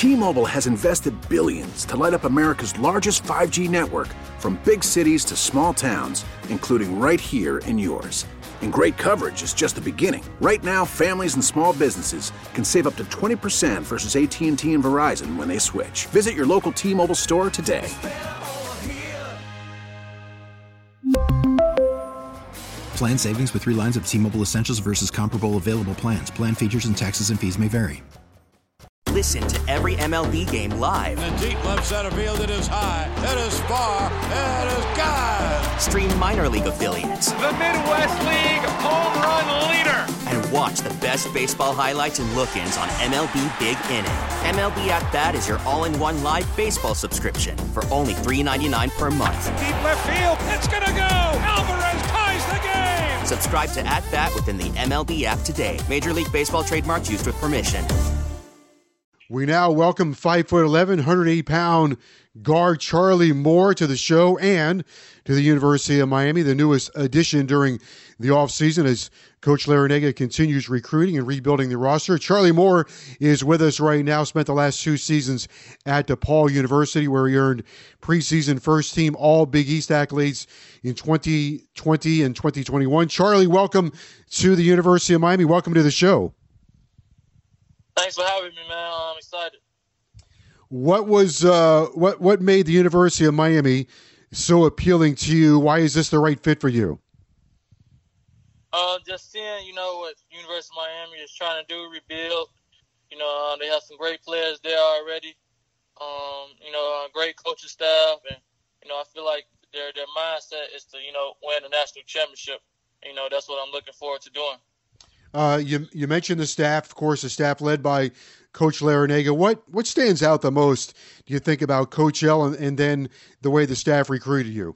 T-Mobile has invested billions to light up America's largest 5G network, from big cities to small towns, including right here in yours. And great coverage is just the beginning. Right now, families and small businesses can save up to 20% versus AT&T and Verizon when they switch. Visit your local T-Mobile store today. Plan savings with 3 lines of T-Mobile Essentials versus comparable available plans. Plan features and taxes and fees may vary. Listen to every MLB game live. In the deep left center field, it is high, it is far, it is gone. Stream minor league affiliates. The Midwest League home run leader. And watch the best baseball highlights and look-ins on MLB Big Inning. MLB At Bat is your all-in-one live baseball subscription for only $3.99 per month. Deep left field, it's gonna go. Alvarez ties the game. Subscribe to At Bat within the MLB app today. Major League Baseball trademarks used with permission. We now welcome 5'11", 180-pound guard Charlie Moore to the show and to the University of Miami, the newest addition during the offseason as Coach Larrañaga continues recruiting and rebuilding the roster. Charlie Moore is with us right now, spent the last 2 seasons at DePaul University, where he earned preseason first-team All-Big East accolades in 2020 and 2021. Charlie, welcome to the University of Miami. Welcome to the show. Thanks for having me, man. I'm excited. What was what made the University of Miami so appealing to you? Why is this the right fit for you? Just seeing, what University of Miami is trying to do, rebuild. They have some great players there already. Great coaching staff, and I feel like their mindset is to win a national championship. That's what I'm looking forward to doing. You mentioned the staff, of course, the staff led by Coach Larrañaga. What stands out the most, do you think, about Coach L and then the way the staff recruited you?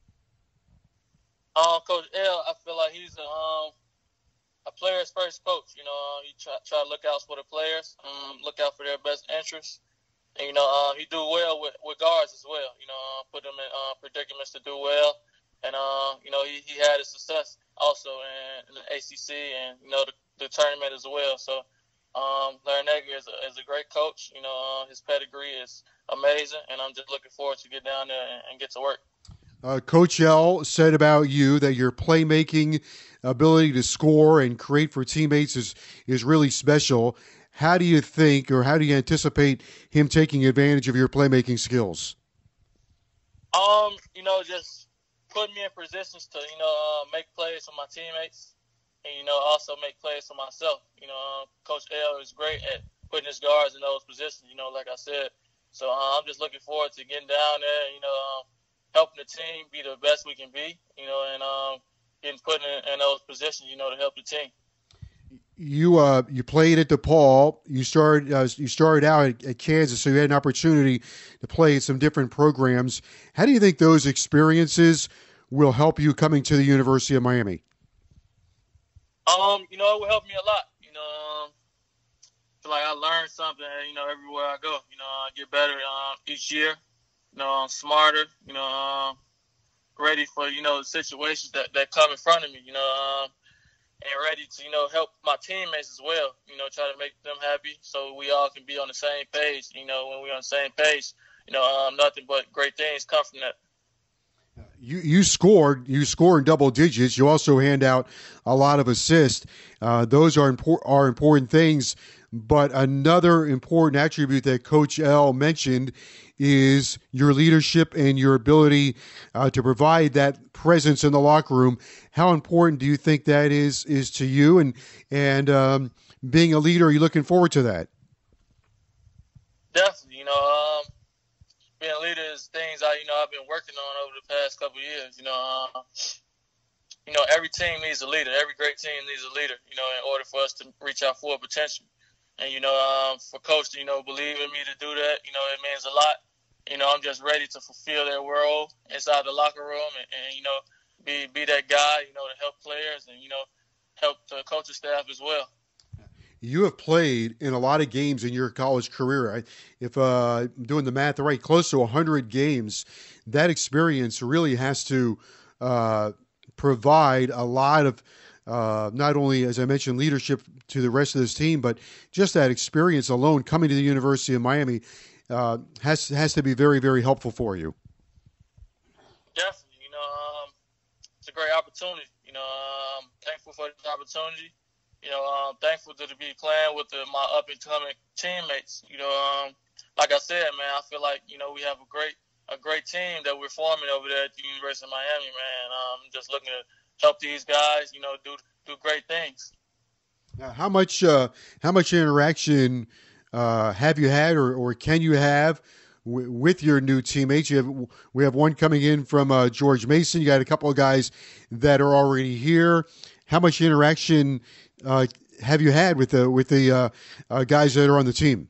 Coach L, I feel like he's a player's first coach. He try to look out for the players, look out for their best interests. And, he do well with guards as well. Put them in predicaments to do well. And, he had his success also in the ACC and, the tournament as well. So, Larrañaga is a great coach. His pedigree is amazing, and I'm just looking forward to get down there and get to work. Coach L said about you that your playmaking ability to score and create for teammates is really special. How do you think, or how do you anticipate him taking advantage of your playmaking skills? Just putting me in positions to, make plays for my teammates and, also make plays for myself. Coach L is great at putting his guards in those positions, like I said. So I'm just looking forward to getting down there, helping the team be the best we can be, and getting put in those positions, to help the team. You played at DePaul. You started out at Kansas, so you had an opportunity to play at some different programs. How do you think those experiences will help you coming to the University of Miami? It will help me a lot. I feel like I learned something, everywhere I go. I get better each year. I'm smarter. Ready for the situations that come in front of me. And ready to, help my teammates as well, try to make them happy so we all can be on the same page. When we're on the same page, nothing but great things come from that. You score in double digits. You also hand out a lot of assists. Those are important things. But another important attribute that Coach L mentioned is your leadership and your ability to provide that presence in the locker room. How important do you think that is to you? And being a leader, are you looking forward to that? Definitely. Being a leader is things I've been working on over the past couple of years. Every team needs a leader. Every great team needs a leader, in order for us to reach our full potential. And, for Coach to, believe in me to do that, it means a lot. I'm just ready to fulfill their role inside the locker room and be that guy, to help players and, help the coaching staff as well. You have played in a lot of games in your college career. If doing the math right, close to 100 games, that experience really has to provide a lot of not only, as I mentioned, leadership to the rest of this team, but just that experience alone coming to the University of Miami has to be very, very helpful for you. Definitely. It's a great opportunity. Thankful for this opportunity. Thankful to be playing with my up-and-coming teammates. Like I said, man, I feel like, we have a great team that we're forming over there at the University of Miami, man. I'm just looking to help these guys, do great things. Now, how much interaction have you had or can you have with your new teammates? We have one coming in from George Mason. You got a couple of guys that are already here. How much interaction have you had with the guys that are on the team?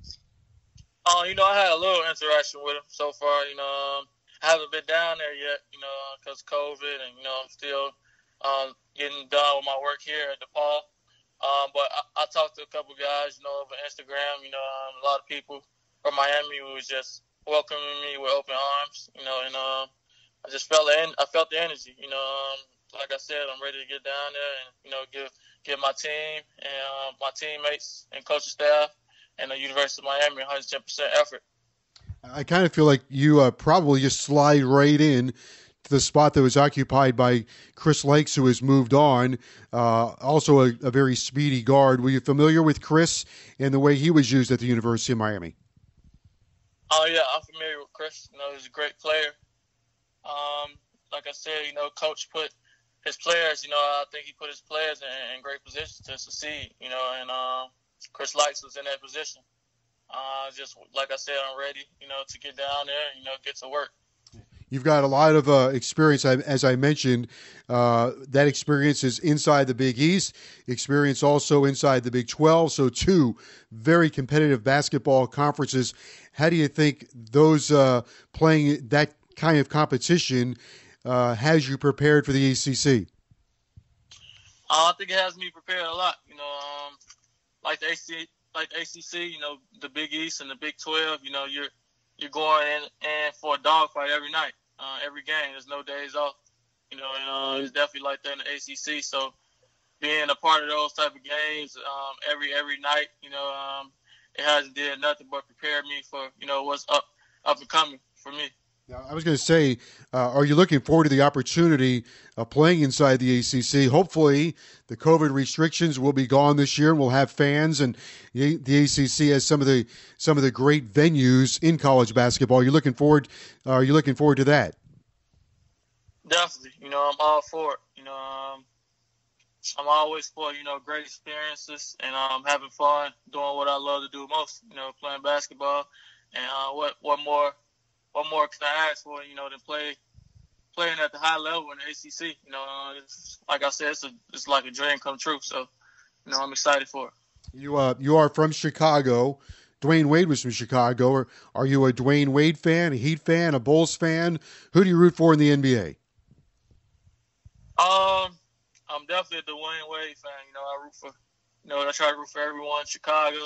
I had a little interaction with them so far. I haven't been down there yet, because of COVID, and I'm still getting done with my work here at DePaul. But I talked to a couple guys, over Instagram. A lot of people from Miami who was just welcoming me with open arms. And I just felt the energy. Like I said, I'm ready to get down there and give my team and my teammates and coaching staff and the University of Miami 110% effort. I kind of feel like you probably just slide right in to the spot that was occupied by Chris Lakes, who has moved on. Also a very speedy guard. Were you familiar with Chris and the way he was used at the University of Miami? Oh, yeah, I'm familiar with Chris. He's a great player. Like I said, Coach put his players, I think he put his players in great positions to succeed, and Chris Lakes was in that position. Just like I said, I'm ready, to get down there and, get to work. You've got a lot of experience, as I mentioned. That experience is inside the Big East, experience also inside the Big 12, so two very competitive basketball conferences. How do you think those playing that kind of competition has you prepared for the ACC? I think it has me prepared a lot. Like the ACC, the Big East and the Big 12, you're going in for a dogfight every night, every game. There's no days off, and it's definitely like that in the ACC. So being a part of those type of games every night, it hasn't did nothing but prepare me for, what's up and coming for me. Now, I was going to say, are you looking forward to the opportunity of playing inside the ACC? Hopefully, the COVID restrictions will be gone this year, and we'll have fans. And the ACC has some of the great venues in college basketball. Are you looking forward to that? Definitely. I'm all for it. I'm always for great experiences and having fun, doing what I love to do most. Playing basketball. And what more can I ask for, than playing at the high level in the ACC? It's, like I said, it's like a dream come true. So, I'm excited for it. You are from Chicago. Dwayne Wade was from Chicago. Are you a Dwayne Wade fan, a Heat fan, a Bulls fan? Who do you root for in the NBA? I'm definitely a Dwayne Wade fan. I root for, I try to root for everyone in Chicago.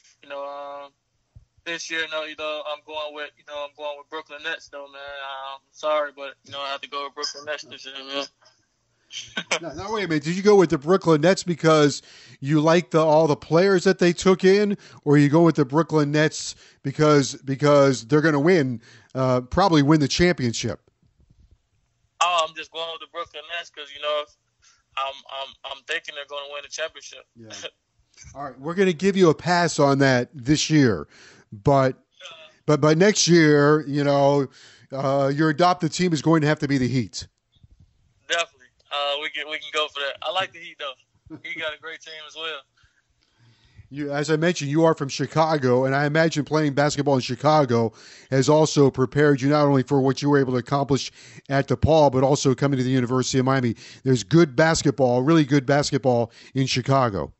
This year, I'm going with Brooklyn Nets, though, man. I'm sorry, but I have to go with Brooklyn Nets this year, man. Now, wait a minute. Did you go with the Brooklyn Nets because you like all the players that they took in, or you go with the Brooklyn Nets because they're going to win, probably win the championship? Oh, I'm just going with the Brooklyn Nets because I'm thinking they're going to win the championship. Yeah. All right, we're going to give you a pass on that this year. But next year, your adopted team is going to have to be the Heat. Definitely. We can go for that. I like the Heat, though. He got a great team as well. As I mentioned, you are from Chicago, and I imagine playing basketball in Chicago has also prepared you not only for what you were able to accomplish at DePaul, but also coming to the University of Miami. There's good basketball, really good basketball in Chicago.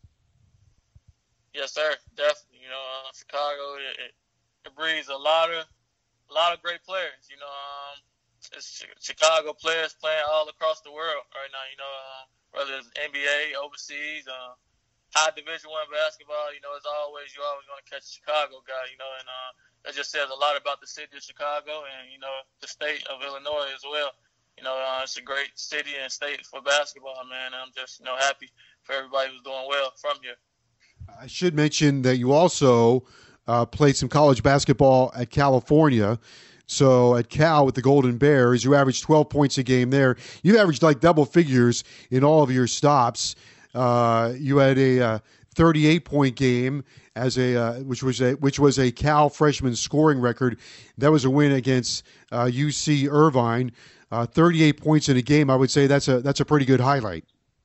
Yes, sir. Definitely. Chicago, it breeds a lot of great players. It's Chicago players playing all across the world right now. Whether it's NBA, overseas, high Division I basketball. You're always going to catch a Chicago guy. And that just says a lot about the city of Chicago and the state of Illinois as well. It's a great city and state for basketball, man. I'm just, happy for everybody who's doing well from here. I should mention that you also played some college basketball at California. So at Cal with the Golden Bears, you averaged 12 points a game there. You averaged like double figures in all of your stops. You had a 38-point game which was a Cal freshman scoring record. That was a win against UC Irvine. 38 points in a game. I would say that's a pretty good highlight.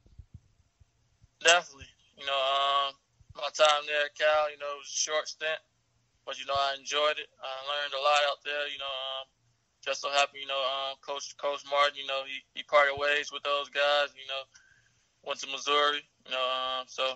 Definitely. My time there at Cal, it was a short stint, but I enjoyed it. I learned a lot out there. Just so happy, Coach Martin, he parted ways with those guys. Went to Missouri. So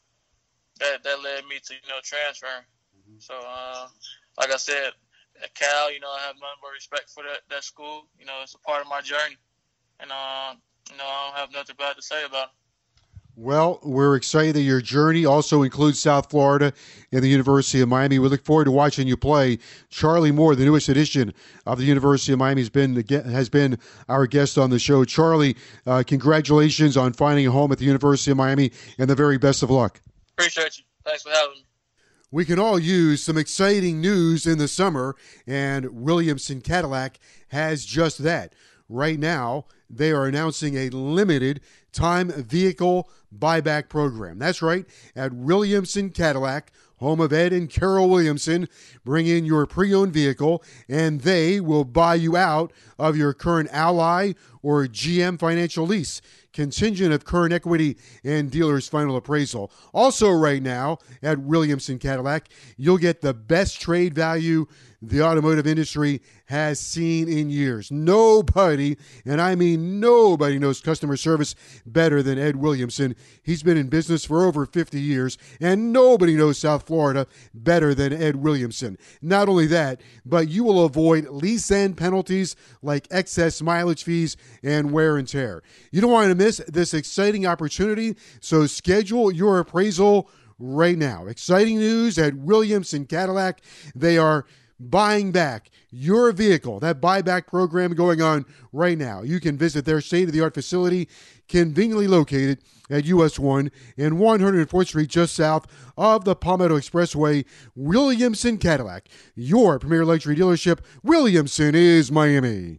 that led me to transferring. Mm-hmm. So like I said, at Cal, I have nothing but respect for that school. It's a part of my journey, and I don't have nothing bad to say about it. Well, we're excited that your journey also includes South Florida and the University of Miami. We look forward to watching you play. Charlie Moore, the newest addition of the University of Miami, has been our guest on the show. Charlie, congratulations on finding a home at the University of Miami, and the very best of luck. Appreciate you. Thanks for having me. We can all use some exciting news in the summer, and Williamson Cadillac has just that. Right now, they are announcing a limited time vehicle buyback program. That's right. At Williamson Cadillac, home of Ed and Carol Williamson, bring in your pre-owned vehicle, and they will buy you out of your current Ally or GM financial lease, contingent of current equity and dealer's final appraisal. Also right now at Williamson Cadillac, you'll get the best trade value the automotive industry has seen in years. Nobody, and I mean nobody, knows customer service better than Ed Williamson. He's been in business for over 50 years, and nobody knows South Florida better than Ed Williamson. Not only that, but you will avoid lease end penalties like excess mileage fees and wear and tear. You don't want to miss this exciting opportunity, so schedule your appraisal right now. Exciting news at Williamson Cadillac. They are buying back your vehicle. That buyback program going on right now. You can visit their state-of-the-art facility, conveniently located at US 1 and 104th Street, just south of the Palmetto Expressway. Williamson Cadillac, your premier luxury dealership. Williamson is Miami.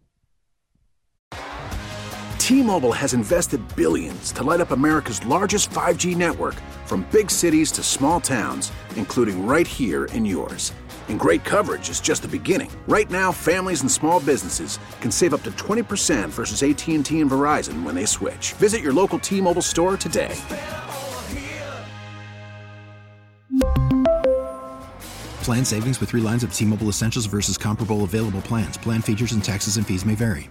T-Mobile has invested billions to light up America's largest 5G network, from big cities to small towns, including right here in yours. And great coverage is just the beginning. Right now, families and small businesses can save up to 20% versus AT&T and Verizon when they switch. Visit your local T-Mobile store today. Plan savings with 3 lines of T-Mobile Essentials versus comparable available plans. Plan features and taxes and fees may vary.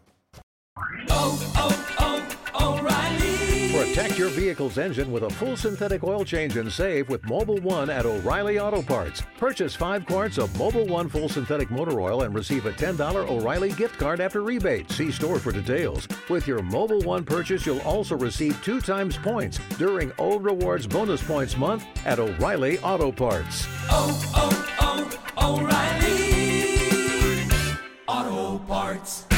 Protect your vehicle's engine with a full synthetic oil change and save with Mobil 1 at O'Reilly Auto Parts. Purchase 5 quarts of Mobil 1 full synthetic motor oil and receive a $10 O'Reilly gift card after rebate. See store for details. With your Mobil 1 purchase, you'll also receive 2 times points during O Rewards Bonus Points Month at O'Reilly Auto Parts. O'Reilly Auto Parts.